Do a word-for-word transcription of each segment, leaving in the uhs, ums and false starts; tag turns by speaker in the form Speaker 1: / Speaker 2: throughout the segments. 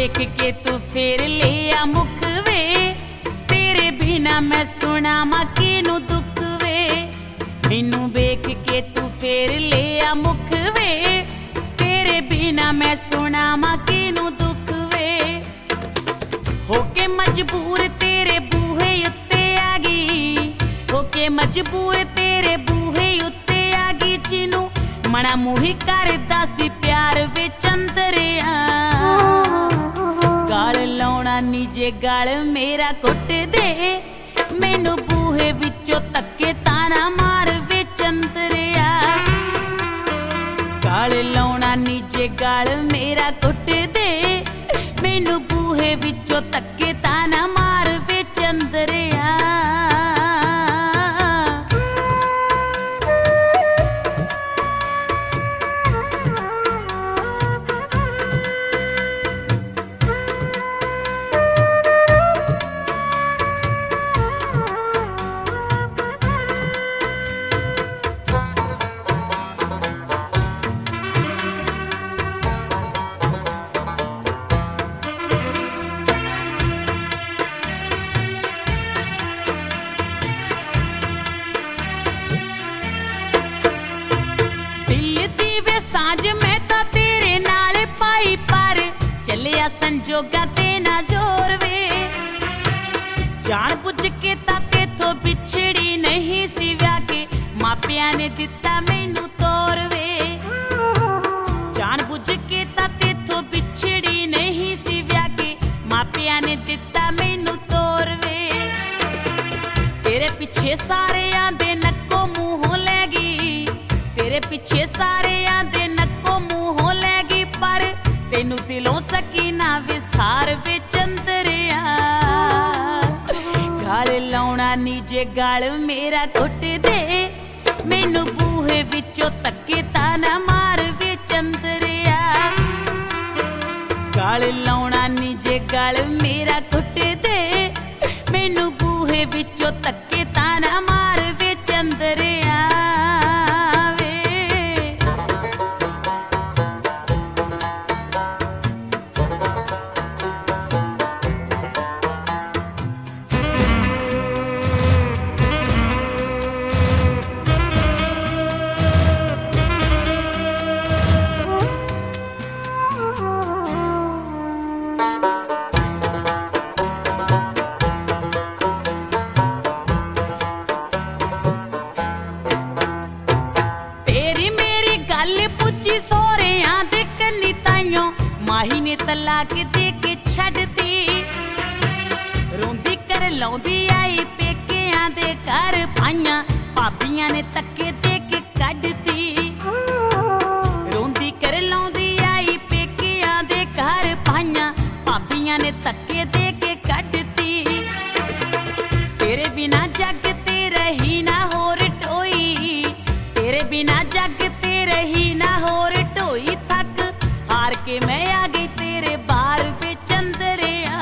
Speaker 1: वेख के तू फेर ले आ मुख वे, तेरे बिना मैं सुनावा किनू दुख वे। मैनू वेख के तू फेर ले आ मुख वे, तेरे बिना मैं सुनावा किनू दुख वे। होके मजबूर तेरे बूहे उत्ते आ गई, होके मजबूर तेरे बूहे उत्ते आ गई। जिनू मना मूही करदा सी प्यार विच अंदरिया, गाल लाउणा नीजे गाल मेरा कुट दे। मैनू बूहे विचों तक्के ताना मार विच अंदरिया, गाल लाउणा नीजे गाल मेरा कुट दे। मैनू बूहे विचों तक्के ताना मार विच अंदरिया। संजोगा ते ना जोर वे, जान बुझ के ता तेथों बिछड़ी नहीं सी व्या के, मापिया ने दिता मैनू तोर वे। जान बुझ के ता तेथों बिछड़ी नहीं सी व्या के, मापिया ने दिता मैनू तोर वे। तेरे पीछे सारे आंदे नक्को मुंहों ले गई, तेरे पीछे सारे आंदे नक्को मुंहों ले गई। पर तेनू दिलों सकीना विसार विच अंदरिया, गाल लाउणा नीजे गाल मेरा कुट दे। मैनू बूहे विचों तक्के ताना मार विच अंदरिया, गाल लाउणा नीजे गाल मेरा कुट दे। मैनू बूहे विचों तक्के ताना मार विच अंदरिया। माही ने तलाक दे के छड्डती, रोंदी कर लाउंदी आई पेकियां दे घर। भाइयां भाबियां ने तक्के दे के कड्डती, रोंदी कर लाउंदी आई पेकियां दे घर। भाइयां भाबियां ने तक्के दे के कड्डती। तेरे बिना जग ते रही ना होर टोई, तेरे बिना जग ते रही ना होर टोई। थक हार के मैं आ गई तेरे बार विच अंदरिया,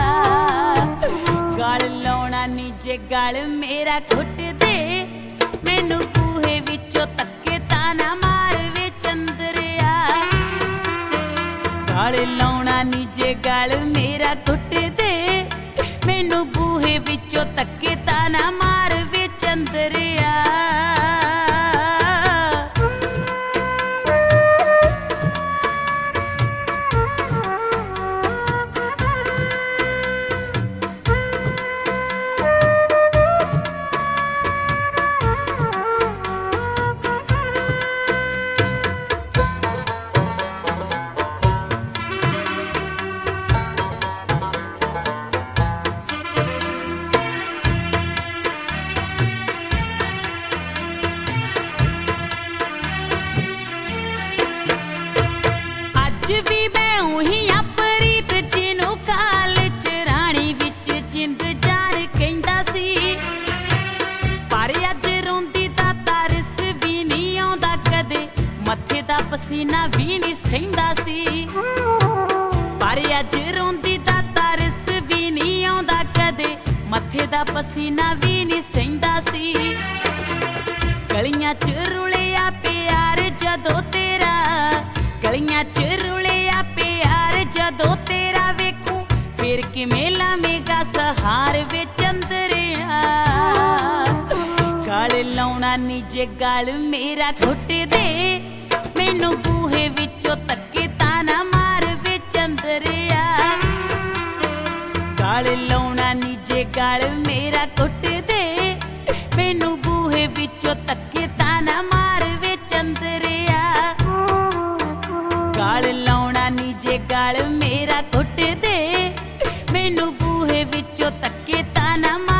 Speaker 1: गाल लाउणा नीजे गाल मेरा कुट दे। मैनू बूहे विचों तक्के ताना मार विच अंदरिया, गाल लाउणा नीजे गाल मेरा कुट दे। मैनू बूहे विचों तक्के ताना मार विच अंदरिया। पसीना भी नहीं सहिंदा सी, पर अज रोंदी दा तरस भी नहीं आउंदा कदे। मथे दा पसीना भी नहीं सहिंदा सी, गलियां च रुलिया प्यार जदों तेरा, गलियां च रुलिया प्यार जदों तेरा। किवें लावेगा सहार वे चंदरिया। गल लाउणा नी जे गल मेरा घुट दे, मैनू बूहे विचों धक्के ताना मार वे चंदरिया। गल लाउणा नी जे गल मेरा घुट दे, मैनू बूहे विचों धक्के ताना मार वे चंदरिया। गल लाउणा नी जे गल मेरा घुट दे, मैनू बूहे विचों धक्के ताना मार